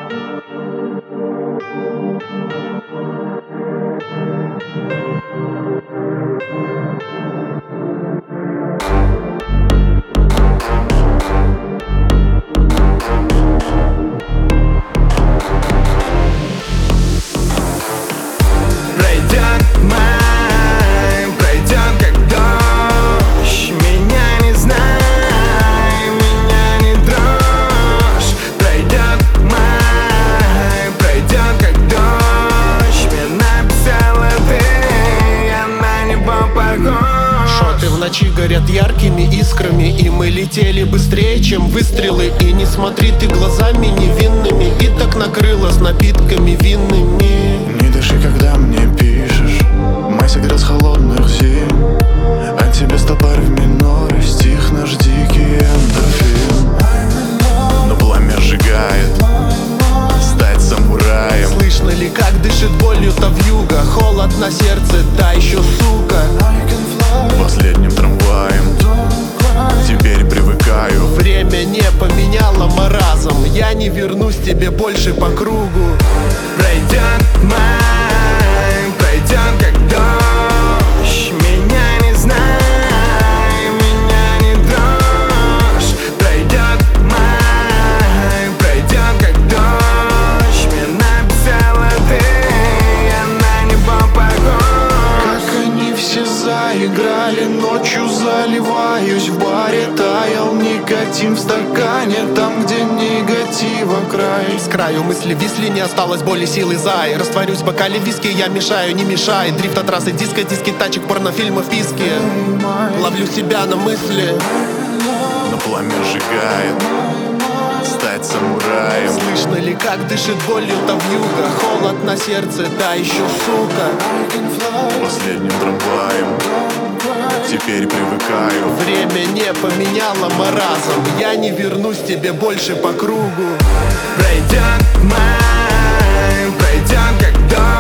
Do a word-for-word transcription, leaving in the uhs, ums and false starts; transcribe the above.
Шоты в ночи горят яркими искрами, и мы летели быстрее, чем выстрелы. И не смотри ты глазами невинными, и так накрыло с напитками винными. Не дыши, когда мне пишешь, май согрел с холодных зим. От тебя стопор в миноре, стих наш дикий эндорфин. Но пламя сжигает, стать самураем. Слышно ли, как дышит болью та вьюга? Холод на сердце, та еще сука. Последним трамваем теперь привыкаю. Время не поменяло маразм, я не вернусь тебе больше по кругу. Пройдет май, пройдет как дождь. Меня не знай, меня не дрожь. Пройдет май, пройдет как дождь. Мне написала ты, я на небо похож. Как они все заиграли, ночью заливаюсь в баре. Таял никотин в стакане, там, где негатива край. С краю мысли висли, не осталось боли, силы зай. Растворюсь в бокале виски, я мешаю, не мешай. Дрифт от трассы, диско, диски, тачек, порнофильмы, вписки. Ловлю себя на мысли. Но пламя сжигает, стать самураем. Слышно ли, как дышит болью та вьюга? Холод на сердце, да еще сука. Последним трамваем теперь привыкаю. Время не поменяло маразм, я не вернусь тебе больше по кругу. Пройдет май, пройдет как дождь.